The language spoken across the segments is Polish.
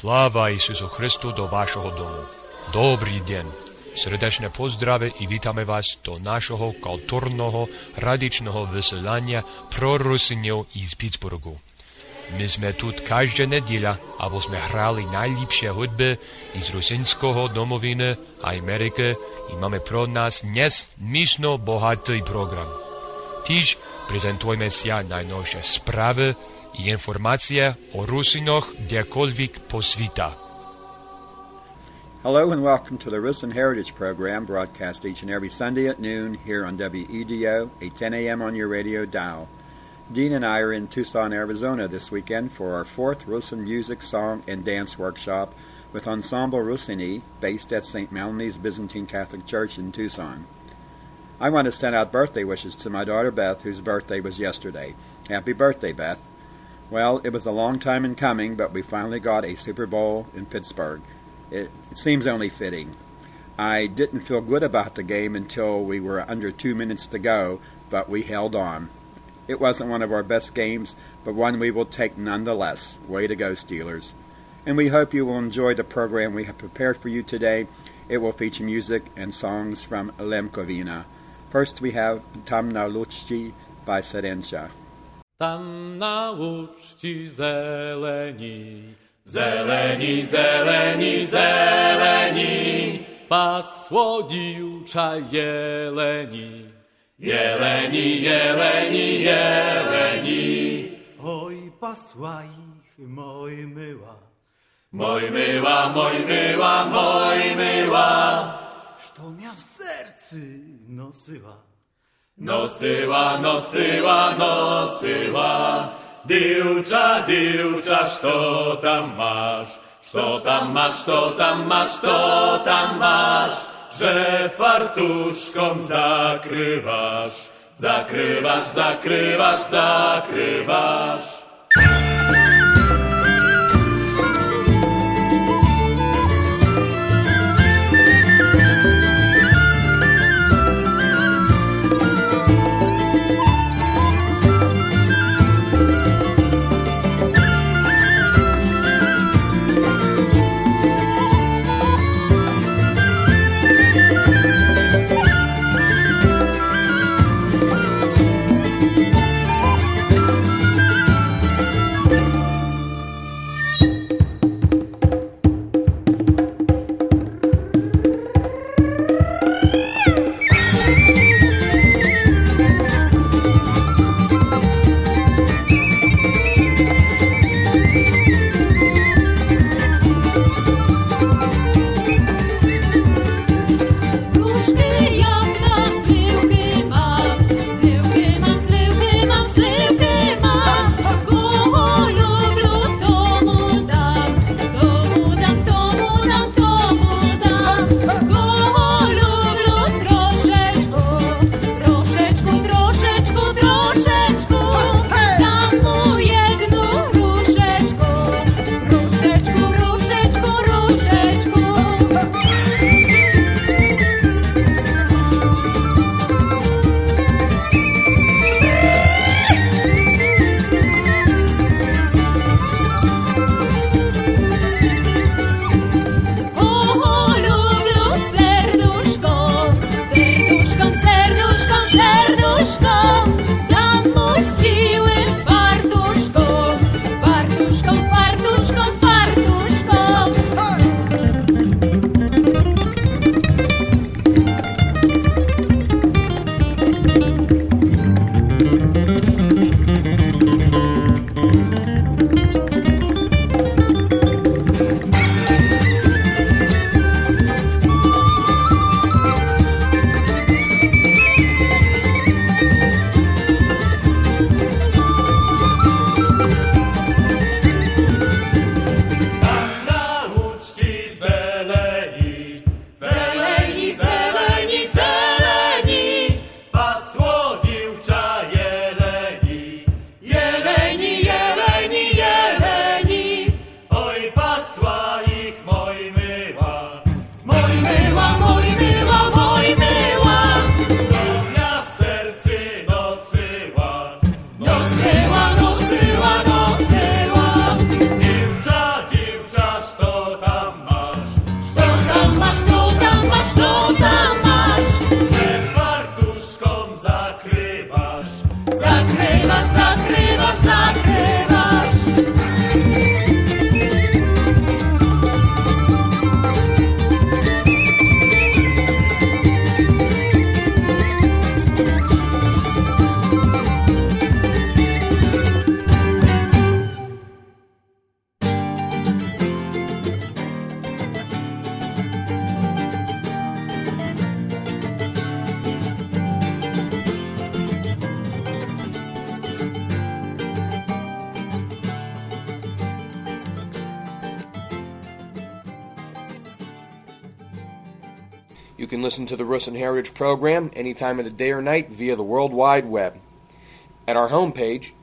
Slava Isusu Hristu do vašeho domu. Dobrý deň. Srdečné pozdrave i vítame vás do našeho kultúrneho radičného vysielania pro Rusinov iz Pittsburghu. My sme tu každá nedeľa, aby sme hrali najlepšie hudby iz rusinského domoviny a Ameriky i máme pro nás dnes myšno bohatý program. Tiež prezentujeme sa najnovšie správy i informácie o Rusinoch kdekoľvek po sveta. Hello and welcome to the Rusin Heritage Program, broadcast each and every Sunday at noon here on WEDO, 8:10 a.m. on your radio dial. Dean and I are in Tucson, Arizona this weekend for our 4th Rusin Music, Song, and Dance Workshop with Ensemble Rusini, based at St. Melanie's Byzantine Catholic Church in Tucson. I want to send out birthday wishes to my daughter Beth, whose birthday was yesterday. Happy birthday, Beth. Well, it was a long time in coming, but we finally got a Super Bowl in Pittsburgh. It seems only fitting. I didn't feel good about the game until we were under 2 minutes to go, but we held on. It wasn't one of our best games, but one we will take nonetheless. Way to go, Steelers. And we hope you will enjoy the program we have prepared for you today. It will feature music and songs from Lemkovina. First we have Tam na Luczci by Serencia. Tam na uczci zeleni, zeleni, zeleni, zeleni, pasło diucza jeleni, jeleni, jeleni, jeleni. Oj, pasła ich moj myła, moj myła, moj myła, moj myła, što mia w sercy nosyła. Nosyła, nosyła, nosyła, diucza, diucza, što tam masz, što tam masz, što tam masz, što tam masz, że fartuszką zakrywasz, zakrywasz, zakrywasz, zakrywasz. You can listen to the Russin Heritage program any time of the day or night via the World Wide Web. At our homepage,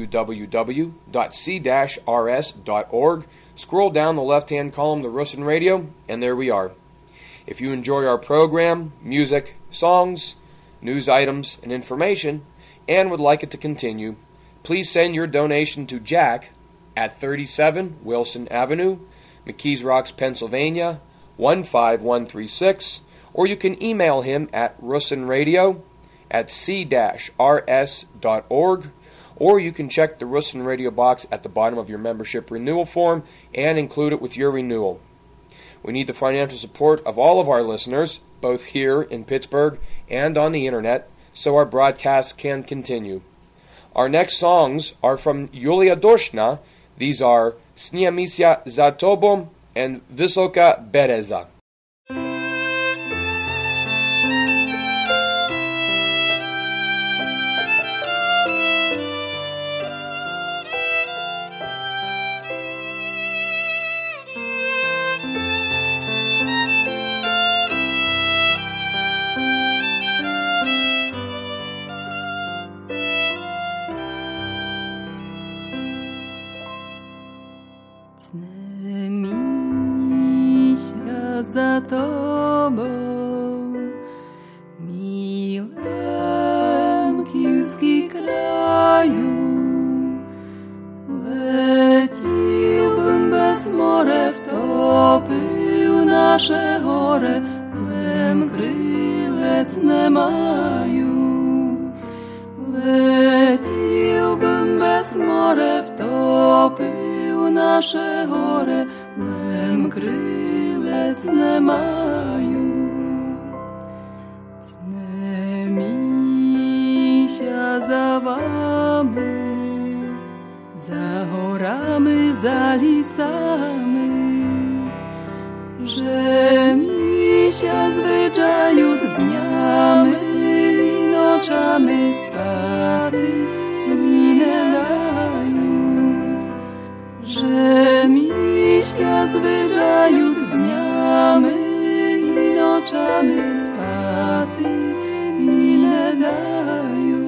www.c-rs.org, scroll down the left-hand column to Russin Radio, and there we are. If you enjoy our program, music, songs, news items, and information, and would like it to continue, please send your donation to Jack at 37 Wilson Avenue, McKees Rocks, Pennsylvania, 15136, or you can email him at russinradio@c-rs.org, or you can check the Russin Radio box at the bottom of your membership renewal form and include it with your renewal. We need the financial support of all of our listeners, both here in Pittsburgh and on the internet, so our broadcasts can continue. Our next songs are from Yulia Doshna. These are Sniamisia za tobom and Vysoka Bereza. Za tobą, milem kijski kraju, leciłbym bez more wtopił nasze chore, lem krylec nie mają. Leciłbym bez more wtopił nasze chore, lem krylec nie mają. Cne misia za wami, za horami, za lisami, że misia zwyczaju dniami i nocami spaty mi nie dają, że misia zwyczaju dniami i nocami spaty mi nie dają.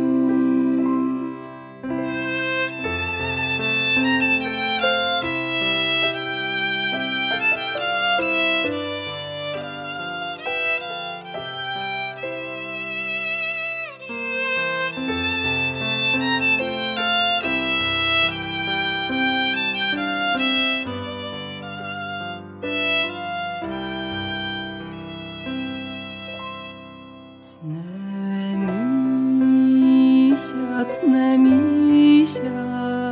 Cne misia,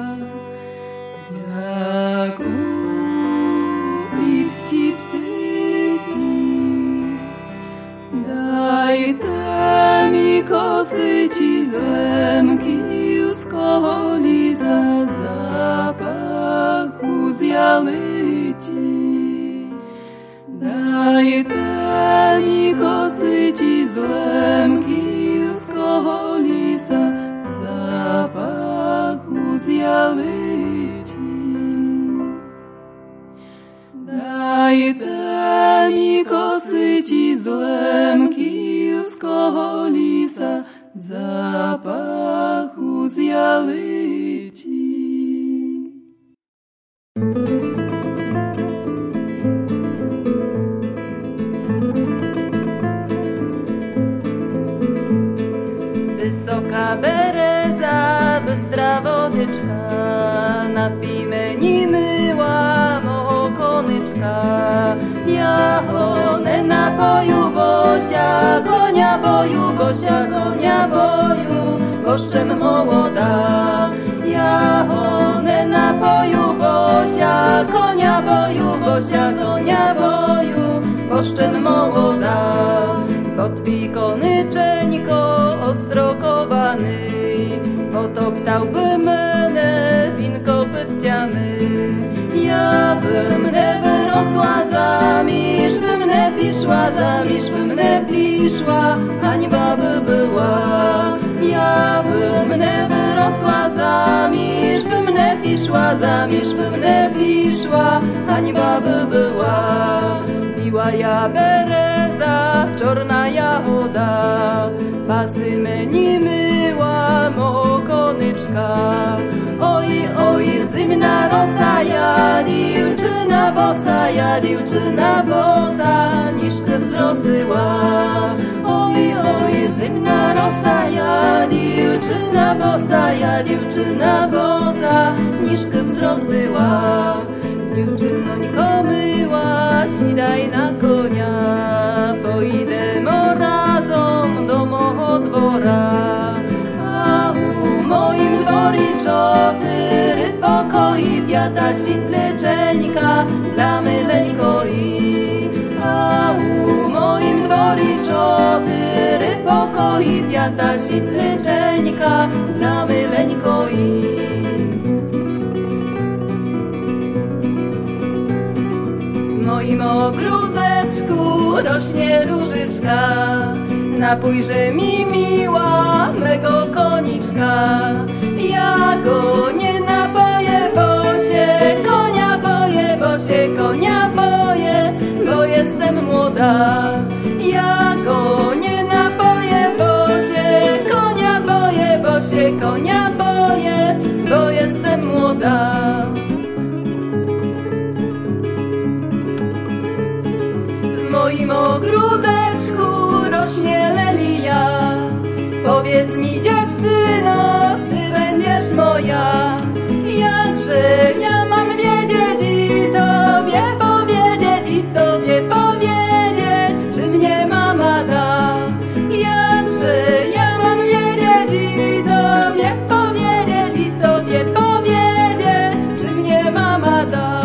jak ukryt ci ptyci, daj te mi kosy ci z lemki z kolisa zapachu z jalici. Daj te mi kosy ci z lemki z kolisa zapachu z jalici. Daj te mi kosy ci z lemki z kolisa zapachu z jalici. Wysoka bereza, bystra wodyczka, napijmy nimy łamo konyczka. Ja one napoju Bosia, konia boju, Bosia, konia boju, boszczem młoda. Ja one napoju Bosia, konia boju, Bosia, konia boju, boszczem młoda. Bo twój konyczeńko ostrokowany potoptałby mnie winko pytciamy. Ja bym nie wyrosła zamiż, bym nie piszła zamiż, bym nie piszła, hańba by była. Ja bym nie wyrosła zamiż, bym nie piszła zamiż, bym nie piszła, hańba by była. Biła ja bereza, wczoraj młoda, pasy meni myła mo konyczka. Oj, oj, zimna rosa, ja dziewczyna bosa, niżkę wzrosła. Oj, oj, zimna rosa, ja dziewczyna bosa, niżkę wzrosła. Dziewczynońko myła, sidaj na konia, pojdemo razem do mego dwora. A u moim dworiczo 4 pokoi, 5 świetleczeńka dla myleńkoi. A u moim dworiczo 4 pokoi, 5 świetleczeńka dla myleńkoi. W moim ogródeczku rośnie różyczka, napójże mi miła mego koniczka. Ja go nie napoję, bo się konia boję, bo jestem młoda. Ja go nie napoję, bo się konia boję, bo jestem młoda. W moim ogródeczku rośnie lelia. Powiedz mi, dziewczyno, czy będziesz moja? Jakże ja mam wiedzieć i tobie powiedzieć, czy mnie mama da? Jakże ja mam wiedzieć i tobie powiedzieć, czy mnie mama da?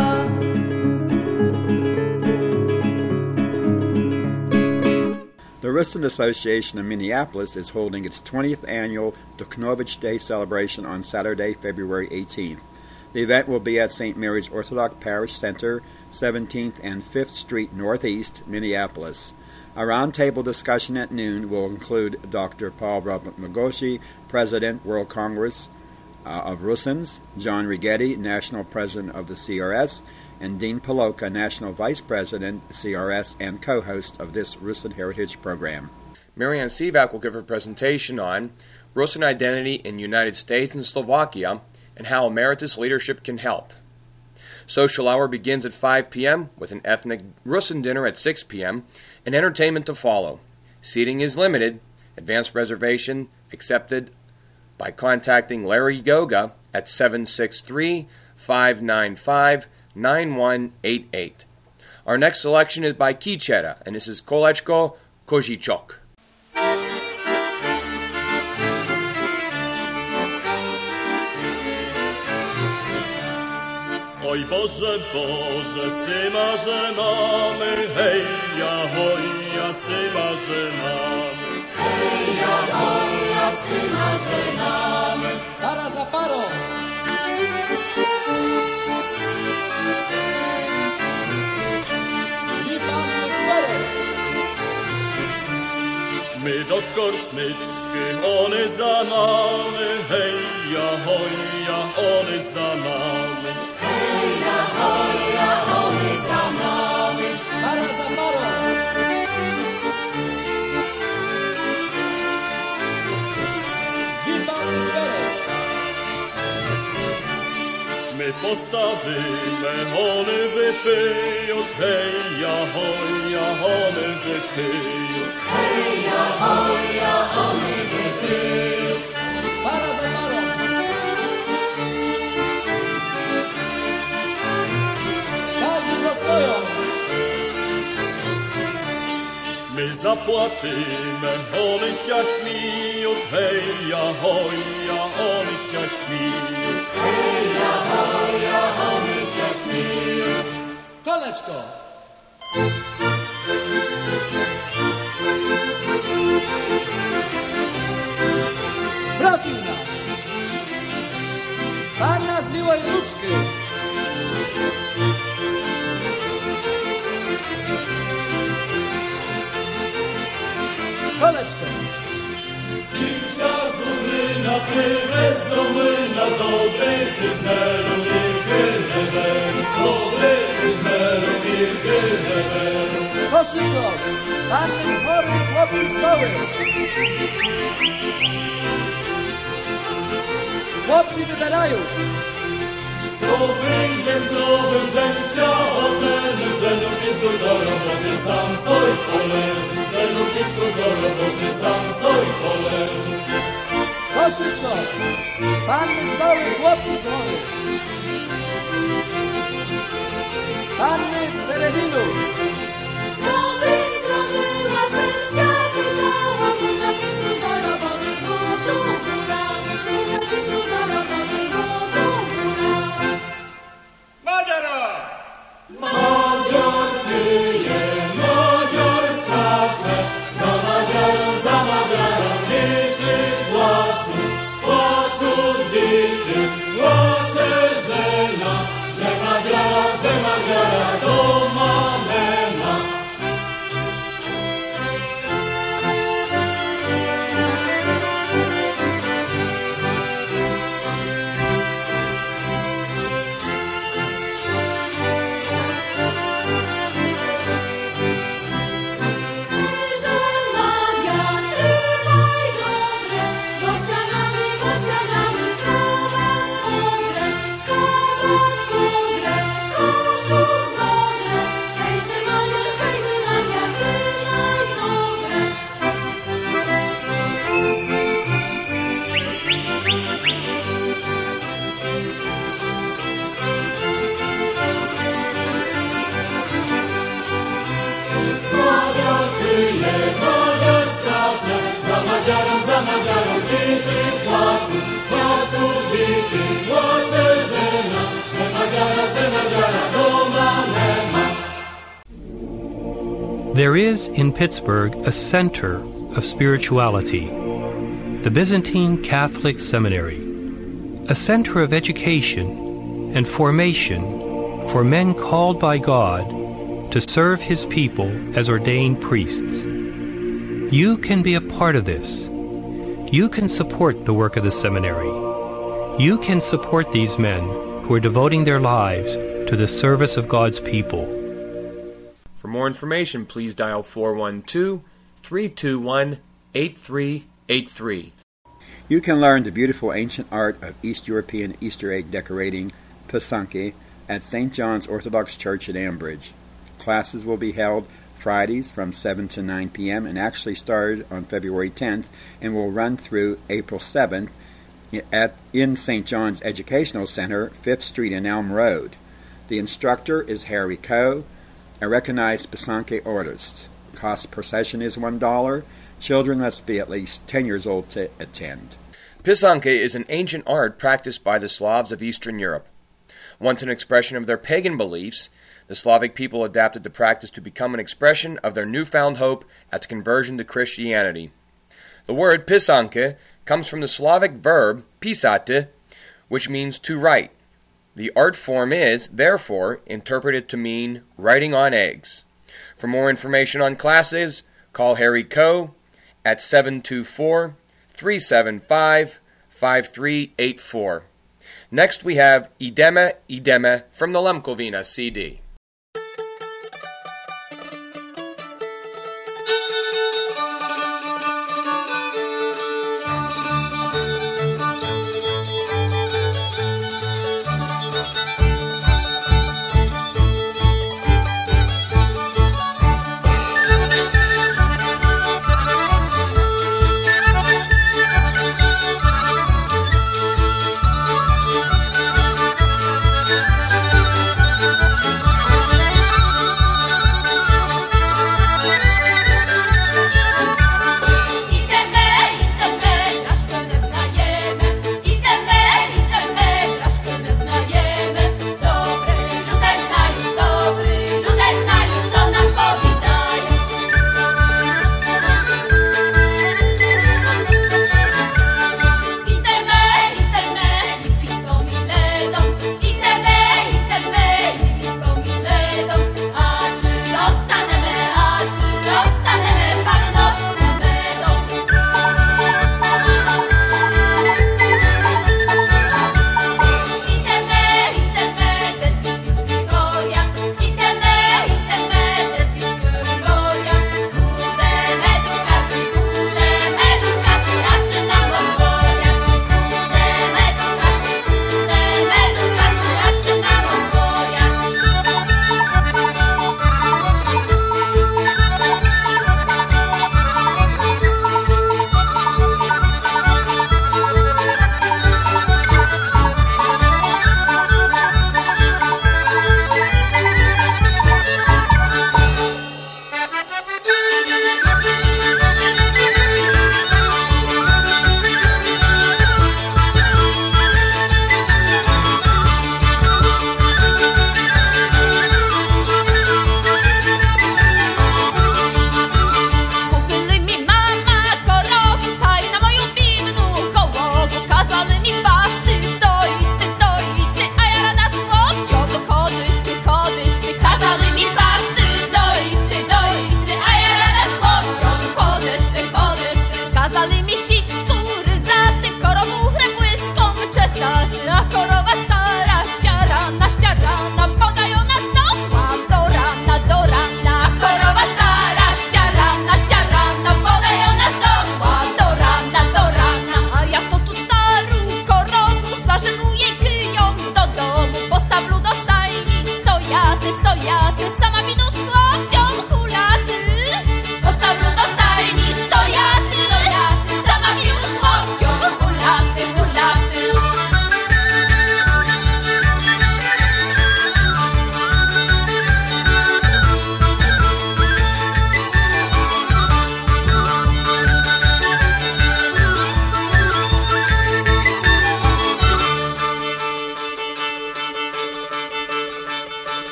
The Ruskin Association of Minneapolis is holding its 20th annual Dukhnovich Day celebration on Saturday, February 18th. The event will be at St. Mary's Orthodox Parish Center, 17th and 5th Street Northeast, Minneapolis. A roundtable discussion at noon will include Dr. Paul Magoshi, President, World Congress of Russins, John Righetti, National President of the CRS, and Dean Paloka, National Vice President, CRS, and co-host of this Russin Heritage Program. Marianne Sivak will give her presentation on Russin identity in United States and Slovakia and how emeritus leadership can help. Social hour begins at 5 p.m. with an ethnic Russin dinner at 6 p.m. and entertainment to follow. Seating is limited. Advanced reservation accepted by contacting Larry Goga at 763-595-9188. Our next selection is by Kichera, and this is Kolečko Kožičok. Oj Boże, Boże, z tyma żenami, hej ja, hoj ja, z tyma żenami. Hej ja, hoj ja, z tyma żenami. Para za parą. My do korczmyczki, one za nami, hej ja, hoj ja, one za nami. Hej ja, hoj ja, one za nami. Para za parą. My postawimy, one wypiją, hej ja, hoj ja, one wypiją. Hej ja, hoj ja, one wypiją. Para za parą. Każdy za swoją. My zapłacimy, one się śmieją, hej ja, hoj ja, one się śmieją. Hej ja, hoj ja, one się śmieją. Koleczko. Bratina. Panna z miłej ruczki. Koleczko. Kimsia zumyna, ty bezdomyna, dobry ty znelu, wirky neberu, dobry ty znelu, wirky neberu. Koszyczok, panny z chory, chłopcy z doły. Chłopcy wybierają. Dobry dzień, zdrowy dzień, że lubisz do roboty, sam stoi poleży, że lubisz do roboty, sam stoi poleży. Koszyczok, panny z doły, chłopcy z chory. Panny z Serebinu. Dobry zrobiła, że się wydała, burza piszą do roboty, budu góra. Burza piszą do roboty, budu góra. Madziara! Madzior pije, Madzior skacze, za Madziarą, dziki płaczą, dziki, płacze żena, że Madziara do mamena. There is in Pittsburgh a center of spirituality, the Byzantine Catholic Seminary, a center of education and formation for men called by God to serve His people as ordained priests. You can be a part of this. You can support the work of the seminary. You can support these men who are devoting their lives to the service of God's people. For more information, please dial 412-321-8383. You can learn the beautiful ancient art of East European Easter egg decorating, Pysanky, at St. John's Orthodox Church at Ambridge. Classes will be held Fridays from 7 to 9 p.m. and actually started on February 10th and will run through April 7th in St. John's Educational Center, 5th Street and Elm Road. The instructor is Harry Coe, a recognized Pysanky artist. Cost per session is $1. Children must be at least 10 years old to attend. Pysanky is an ancient art practiced by the Slavs of Eastern Europe. Once an expression of their pagan beliefs, the Slavic people adapted the practice to become an expression of their newfound hope at conversion to Christianity. The word Pysanky comes from the Slavic verb pisati, which means to write. The art form is, therefore, interpreted to mean writing on eggs. For more information on classes, call Harry Coe at 724-375-5384. Next we have Ideme, Ideme from the Lemkovina CD.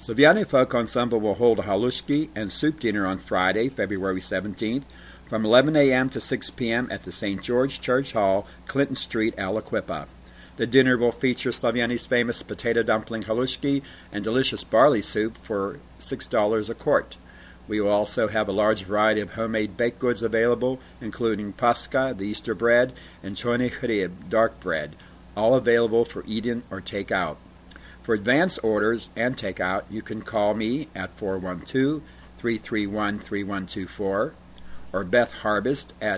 Slavjani Folk Ensemble will hold a halushki and soup dinner on Friday, February 17th, from 11 a.m. to 6 p.m. at the St. George Church Hall, Clinton Street, Aliquippa. The dinner will feature Slavjani's famous potato dumpling halushki and delicious barley soup for $6 a quart. We will also have a large variety of homemade baked goods available, including paska, the Easter bread, and chone chrib, dark bread, all available for eat-in or take-out. For advance orders and take-out, you can call me at 412-331-3124 or Beth Harbist at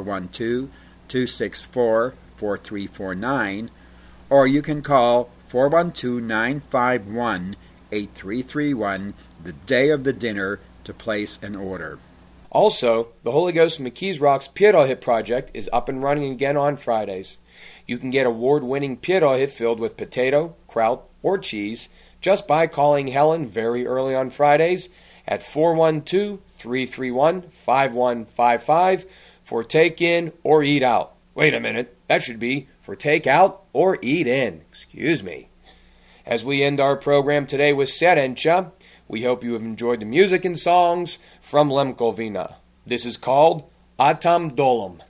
412-264-4349, or you can call 412-951-8331 the day of the dinner to place an order. Also, the Holy Ghost McKees Rocks Pierohit project is up and running again on Fridays. You can get award-winning pierohit filled with potato, kraut, or cheese just by calling Helen very early on Fridays at 412-331-5155 for take-in or eat out. Wait a minute, that should be for take-out or eat in. Excuse me. As we end our program today with Serencha, we hope you have enjoyed the music and songs from Lemkovina. This is called Atam Dolom.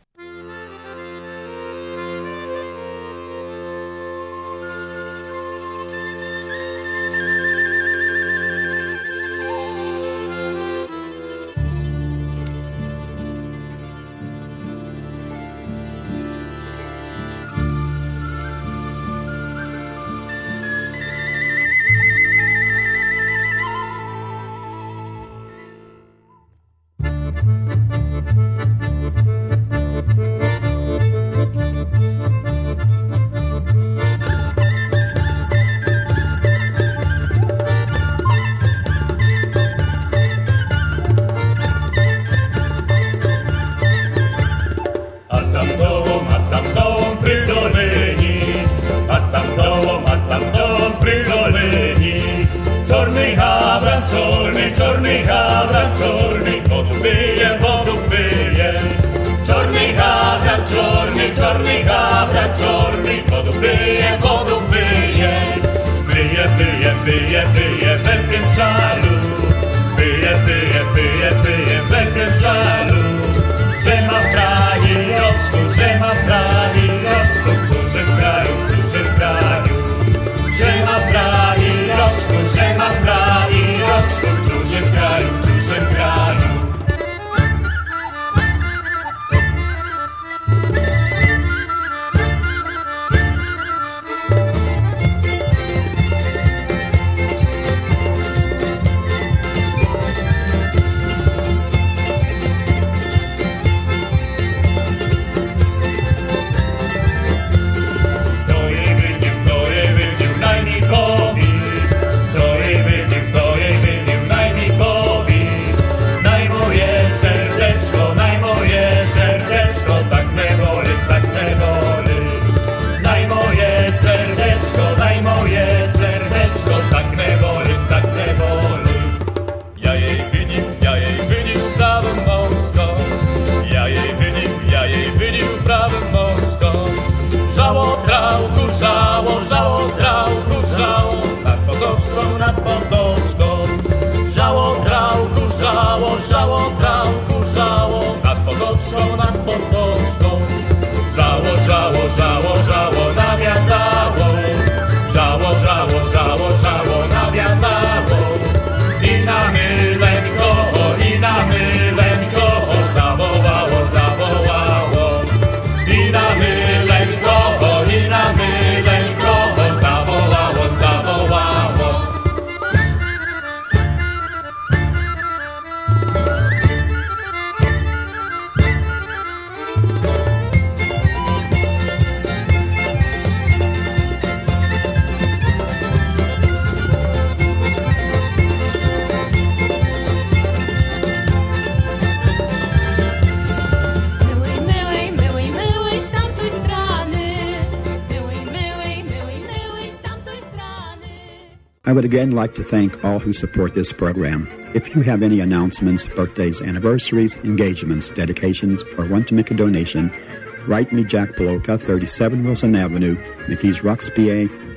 I would again like to thank all who support this program. If you have any announcements, birthdays, anniversaries, engagements, dedications, or want to make a donation, write me Jack Poloka, 37 Wilson Avenue, McKees Rocks, PA,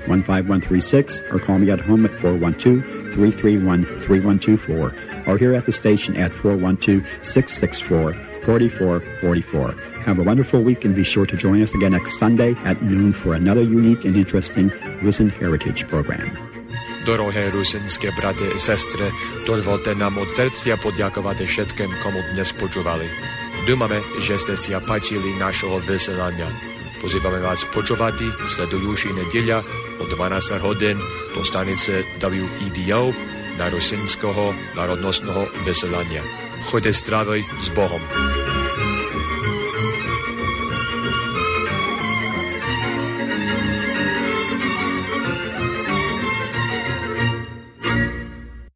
412-15136 or call me at home at 412-331-3124 or here at the station at 412-664-4444. Have a wonderful week and be sure to join us again next Sunday at noon for another unique and interesting Rusin Heritage program. Dorohé rusinské brate i sestre, dovolte nám od srdcia poďakovať všetkým, komu dnes počúvali. Dúfame, že ste si páčili našho vysielania. Pozývame vás počúvať sledujúci nedeľa o 12 hodín do stanice WEDO na rusinského národnostného vysielania. Choďte zdraví s Bohom.